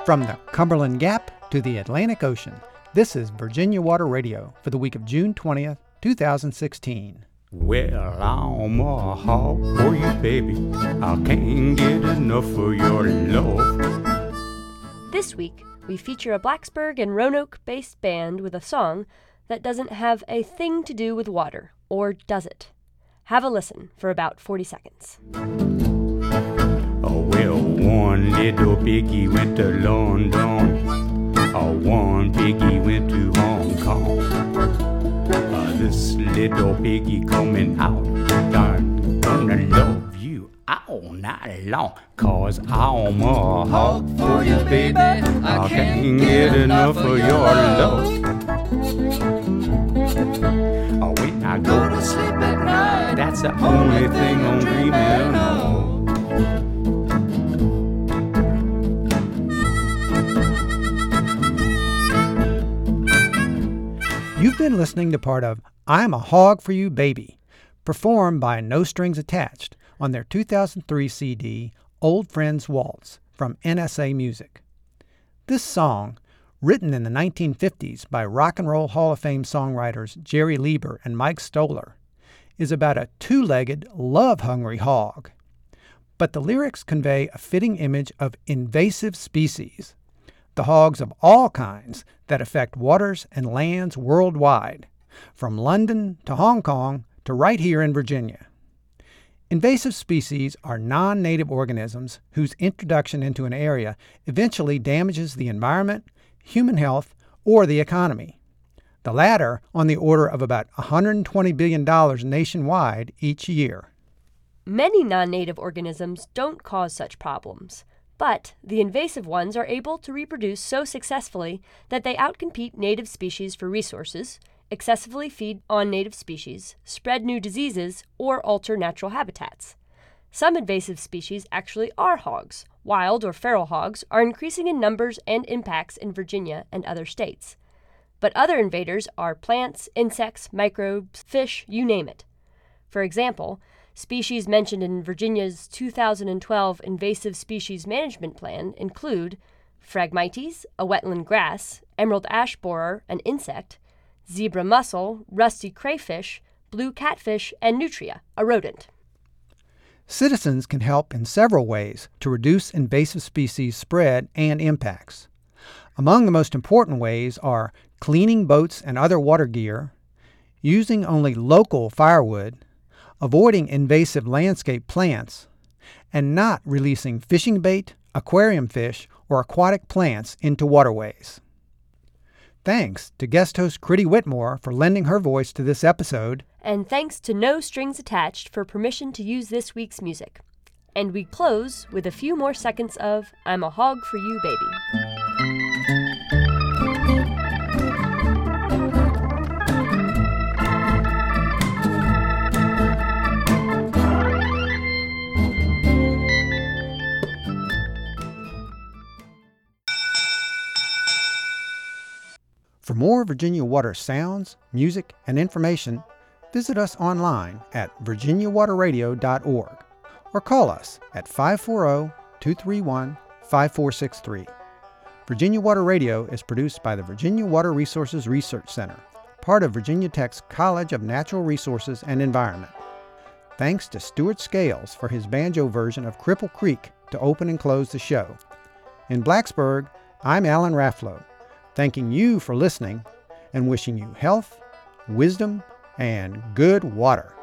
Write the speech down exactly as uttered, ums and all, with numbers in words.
From the Cumberland Gap to the Atlantic Ocean, this is Virginia Water Radio for the week of June twentieth, two thousand sixteen. Well, I'm a hog for you, baby. I can't get enough of your love. This week, we feature a Blacksburg and Roanoke-based band with a song that doesn't have a thing to do with water, or does it? Have a listen for about forty seconds. Oh, well, one little piggy went to London. Oh, one piggy went to Hong Kong. Uh, this little piggy coming out, I'm gonna love you all night long. Cause I'm a hog for you, baby. I can't get enough of your love. Oh, when I go to sleep at night, that's the only thing I'm dreaming of. You've been listening to part of I'm a Hog for You, Baby, performed by No Strings Attached on their two thousand three C D, Old Friends Waltz, from N S A Music. This song, written in the nineteen fifties by Rock and Roll Hall of Fame songwriters Jerry Leiber and Mike Stoller, is about a two-legged, love-hungry hog. But the lyrics convey a fitting image of invasive species, the hogs of all kinds that affect waters and lands worldwide, from London to Hong Kong to right here in Virginia. Invasive species are non-native organisms whose introduction into an area eventually damages the environment, human health, or the economy. The latter on the order of about one hundred twenty billion dollars nationwide each year. Many non-native organisms don't cause such problems, but the invasive ones are able to reproduce so successfully that they outcompete native species for resources, excessively feed on native species, spread new diseases, or alter natural habitats. Some invasive species actually are hogs. Wild or feral hogs are increasing in numbers and impacts in Virginia and other states. But other invaders are plants, insects, microbes, fish, you name it. For example, species mentioned in Virginia's two thousand twelve Invasive Species Management Plan include Phragmites, a wetland grass, emerald ash borer, an insect, zebra mussel, rusty crayfish, blue catfish, and nutria, a rodent. Citizens can help in several ways to reduce invasive species spread and impacts. Among the most important ways are cleaning boats and other water gear, using only local firewood, avoiding invasive landscape plants, and not releasing fishing bait, aquarium fish, or aquatic plants into waterways. Thanks to guest host Critty Whitmore for lending her voice to this episode. And thanks to No Strings Attached for permission to use this week's music. And we close with a few more seconds of I'm a Hog for You, Baby. For more Virginia Water sounds, music, and information, visit us online at virginia water radio dot org or call us at five four zero, two three one, five four six three. Virginia Water Radio is produced by the Virginia Water Resources Research Center, part of Virginia Tech's College of Natural Resources and Environment. Thanks to Stuart Scales for his banjo version of Cripple Creek to open and close the show. In Blacksburg, I'm Alan Rafflow, thanking you for listening and wishing you health, wisdom, and good water.